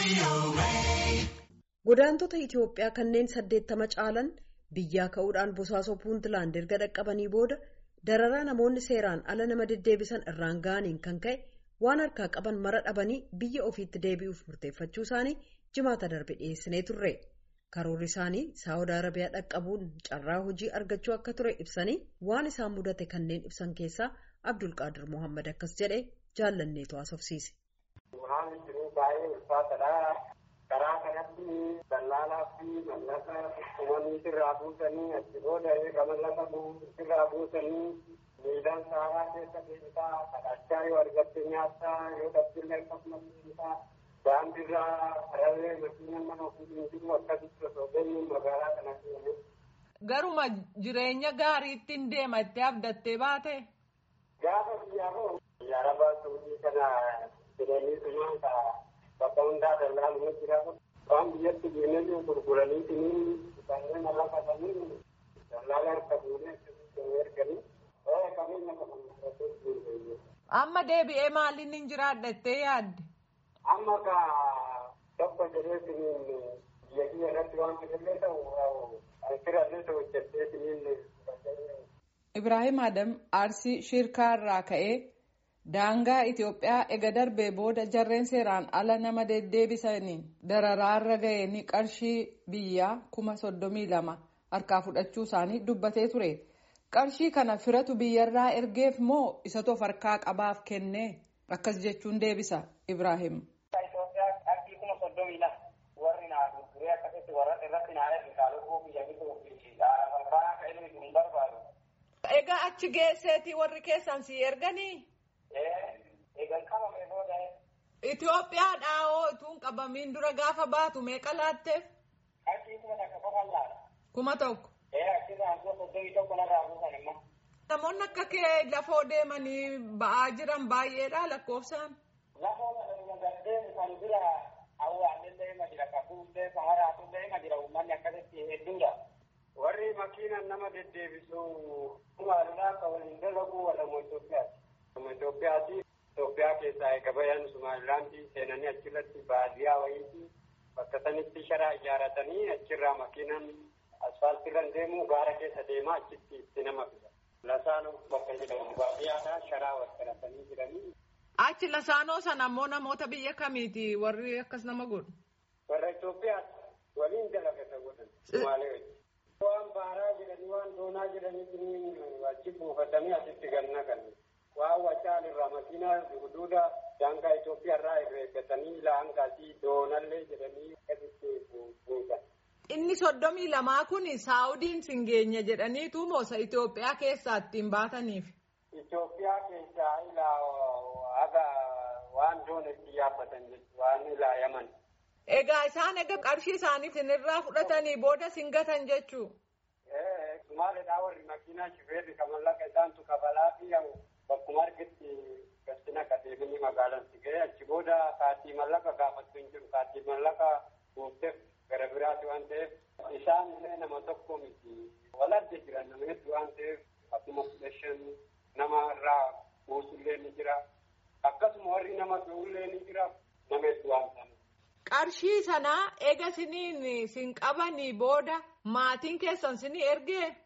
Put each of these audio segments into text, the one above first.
Godaantota Itoophiyaa kanneen 80 caalan biyyaa ka'uudhaan Bosaasoo Puuntland erga dhaqqabanii booda dararaa namoonni seeraan ala nama deddeebisan irraan ga'aniin kan ka'e waan harkaa qaban mara dhabanii biyya ofiitti deebi'uuf murteeffachuu isaanii jimaata darbe dhiyeessinee turre. Karoorri isaanii Saawud Arabiyaa dhaqqabuun carraa hojii argachuu akka ture ibsanii waan isaan mudate kanneen ibsan keessaa Abdulqaadir Mohaammed akkas jedhee jaallanneetu haasofsiise. Karaa kanatti dallaalaa fi mallaqa uummanni irraa buusanii achi booda mallaqa irraa buusanii miidhaan saaraa keessa deebisaa kadhachaa yoo argatte nyaattaa yoo dhabdillee akkasumas deebisaa daandiirraa karaalee makiinaan nama ofiitiin jiru akkasitti osoo geenyuun magaalaa kana keenya. Garuma jireenya gaariittiin deema itti abdattee baate? Gaafa biyyaa hoo Arabaa Saawudii kana jireenyi dhumaa ta'a. Bakka hundaa dallaaluma jira waan biyyatti deemee gurguranii kanneen lafa sanii dallaala harka fuudhee erganii qabeenya qaban. Amma deebi'ee maaliin hin jiraadhattee yaadde? Amma tokko jedheetiniin biyya kiyya irratti waan fidillee ta'u firallee ta'u hojjetteetiniin. Ibrahim Adam Arsii Shirkaa irraa ka'ee. Daangaa Itoophiyaa ega darbee booda jarreen seeraan ala nama deddeebisaniin dararaarra ga'een qarshii biyyaa 32,000 harkaa fudhachuu isaanii dubbatee ture. Qarshii kana firatu biyyarraa ergeef moo isatu of harkaa qabaaf kennee akkas jechuun deebisa Ibrahim. Itoophiyaa qarshii 32,000 warri naa gurguree akkasitti warra irratti naa ergitaaluu biyya bituufi dhaara ka'ee hin barbaadu. Egaa achi geesseetii warri keessan si erganii? Eegan qabamee booda. Itoophiyaadhaa hoo utuun qabamiin dura gaafa baatu meeqa laatteef? Qarshii 1,000 laata. 1,000. Achirraa 31 narraa buusan immoo. Namoonni akka kee lafoo deemanii ba'aa jiran baay'eedha lakkoofsaan. Lafoo gardeen kan bira awwaallee ma jira kafuullee saharaatullee ma jira uummanni akkasitti hedduudha. Warri makiinaan nama deddeebisu maalidhaa kan waliin dalagu walama Itoophiyaati. Itoophiyaa keessaa eega bayan Sumaalilaandii seenanii achirratti baadiyyaa wayiitii bakka sanitti sharaa ijaaratanii achirraa makiinaan asfaaltiirra deemu gaara keessa deemaa achitti itti nama fida. Lasaanoo bakka jedhamu baadiyyaadhaa sharaa walqabatanii jiranii. Achi Lasaanoo sana ammoo namoota biyya kamiiti warri akkas nama godhu? Warra Itoophiyaatti waliin dalagata godhan Sumaalee wajjin. Waan baaraa jedhanii waan doonaa jedhanii achi buufatanii asitti ganna ganna. Waan wacaan irraa makiinaa huduuda daangaa Itoophiyaa irraa eeggatanii laangaasii doonallee jedhanii asitti buusan. Inni 32 kun Saawudiin singeenya jedhaniitu moosa Itoophiyaa keessaa ittiin baataniif. Itoophiyaa keessaa ilaa haga waan doon itti yaabbatan jechuudha waan ilaa Yaman. Egaa isaan egaa qarshii isaanii sinirraa fudhatanii booda singatan jechuu. Maaliidhaa warri makiinaa shifeerri kamallaqa isaantu kabalaa fi bakkuma argitti gastina qadeemanii magaalaan si ga'e achi booda kaatii mallaqa gaafachuu hin jiru kaatii mallaqa guutteef gara biraati waan ta'eef isaan illee nama tokko miti waladde jiran nama hedduu waan ta'eef akkuma 15 nama irraa buusullee ni jira akkasuma warri nama fe'ullee ni jira nama hedduu waan ta'eef. Qarshii sanaa eega siniin sin qabanii booda maatiin keessan sinii ergee?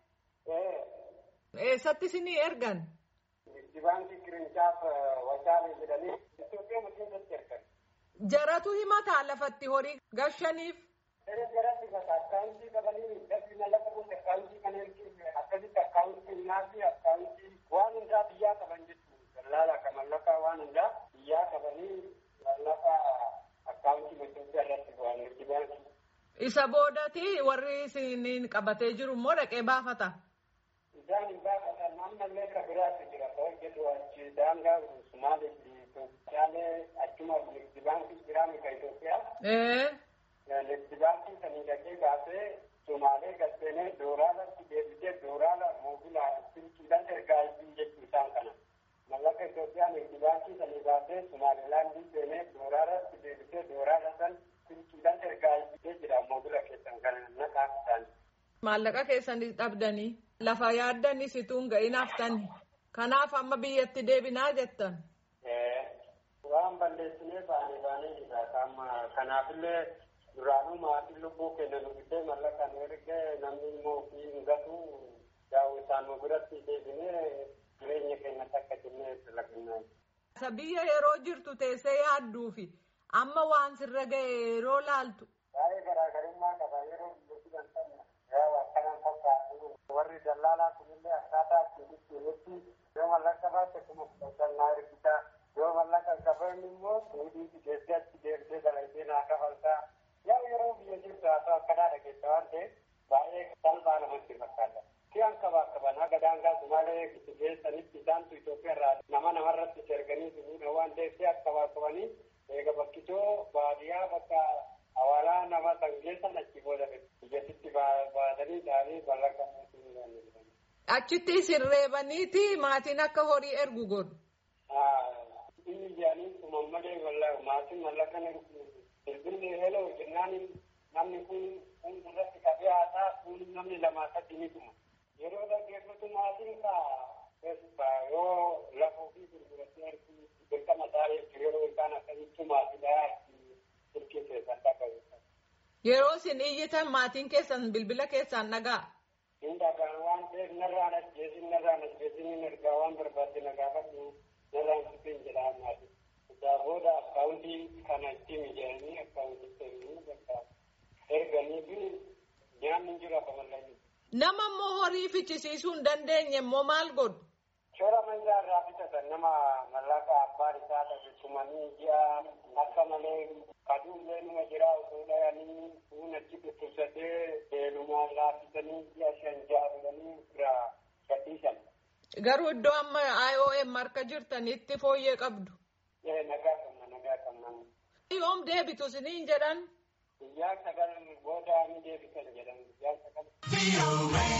Eessatti sinii ergan? Baankii Kiriinchaaf Washaalee jedhanii Itoophiyaa keessatti ergan. Jaratu himataa lafatti horii gashaniif? Jaratti akkaawuntii qabanii dafii mallaqa gosa akkaawuntii kan ergee akkasitti akkaawuntii nyaati akkaawuntii waan hundaa biyyaa qaban jechuudha. Dallaala akka mallaqa waan hundaa biyyaa qabanii mallaqa akkaawuntii Itoophiyaa irratti bu'an nuti baankii. Isa boodati warri isiniin qabatee jiru immoo dhaqee baafata? Isaan hin baafatan ammallee kan biraatti jira ta'uu jedhu achi daangaa Sumaaleetti Itoophiyaalee achuma Ligdi baankii jiraami kan Itoophiyaa. Ligdi baankii sanii dhaqee baasee Sumaalee galteenee dooraalatti deebisee dooraala moobila silkiidhaan ergaa jechuu isaan kana. Mallaqa Itoophiyaa Ligdi baankii sanii baasee Sumaalilaandii seenee dooraalatti deebisee dooraala san silkiidhaan ergaa jira moobila keessan kana naqaa isaanii. Maallaqa keessanis dhabdanii lafa yaaddanis ituun ga'inaaf tani. Kanaaf amma biyyatti deebinaa jettan. Waan balleessinee baanee jira. Kanaafillee duraanuu maatiin lubbuu kennan uffisee mallaqaan ergee namni immoo ofii hin gatu daawwitaan biratti deebinee jireenya keenya takka jennee lakkannaa. Biyya yeroo jirtu teessee yaadduufi amma waan sirra ga'e yeroo laaltu. Baay'ee garaagarummaa qaba yeroo biyyooti gantanna. Yaa akkanaan fakkaatu warri dallaalaa kunillee akkaataa ittiin yoo mallaqa baate kuma fudhatannaa hirkisaa yoo mallaqa qaban immoo fuudhii geessee achi deemtee dalagsee naa kafaltaa. Yaa yeroo biyya jirtu haasa'u akkanaa dhageessa waan ta'eef baay'ee salphaa namatti fakkaata. Kiyaan qaban haga daangaa Sumaalee itti geessanitti isaantu Itoophiyaa irraa namarratti erganii fuudhan waan ta'eef qabanii eega bakkitoo baadiyyaa bakka awwaalaa nama san geessan achi booda biyyattitti baatanii dhaanii mallaqa achitti isin reebaniiti maatiin akka horii ergu godhu. Inni jaanii malee maatiin mallaqa bilbilli heloo jennaan namni kun irratti qabee haasaa kun namni lamaa sadii ni tuma. Yeroo dhaggeeffatu maatiin yoo lafuu fi gurguratee ergu dirqama taa'ee yeroo isaan akkasitti maatiidhaa turkii keessan dhagahu. Yeroo isin iyyitan maatiin keessan bilbila keessaan dhagaa. Hin dhagaan waan ta'eef narraan ajjeesin ergaa waan barbaadde nagaafatu narraan supheen jedhaa maatii. Booda akkaawuntii kana itti mijaa'anii akkaawuntii seenanii bakka erganii fi nyaanni jiru akka mallattee. Nama immoo horii fichisiisuu hin dandeenye immoo maal godhu? Shoora manjaa irraa bitatan nama mallaqa abbaan isaa dhabeessumanii ji'a akka malee kaduullee numa jiraa osoo dhayanii kun achi dhukkubsatee deelumaa laaffisanii ji'a 5 godhanii irraa gadhiisan. Garuu iddoo amma IOM harka jirtanitti fooyyee qabdu. Nagaa qabna. Yoom deebitu isiniin jedhan? Guyyaa 9 booda ni deebisan jedhan.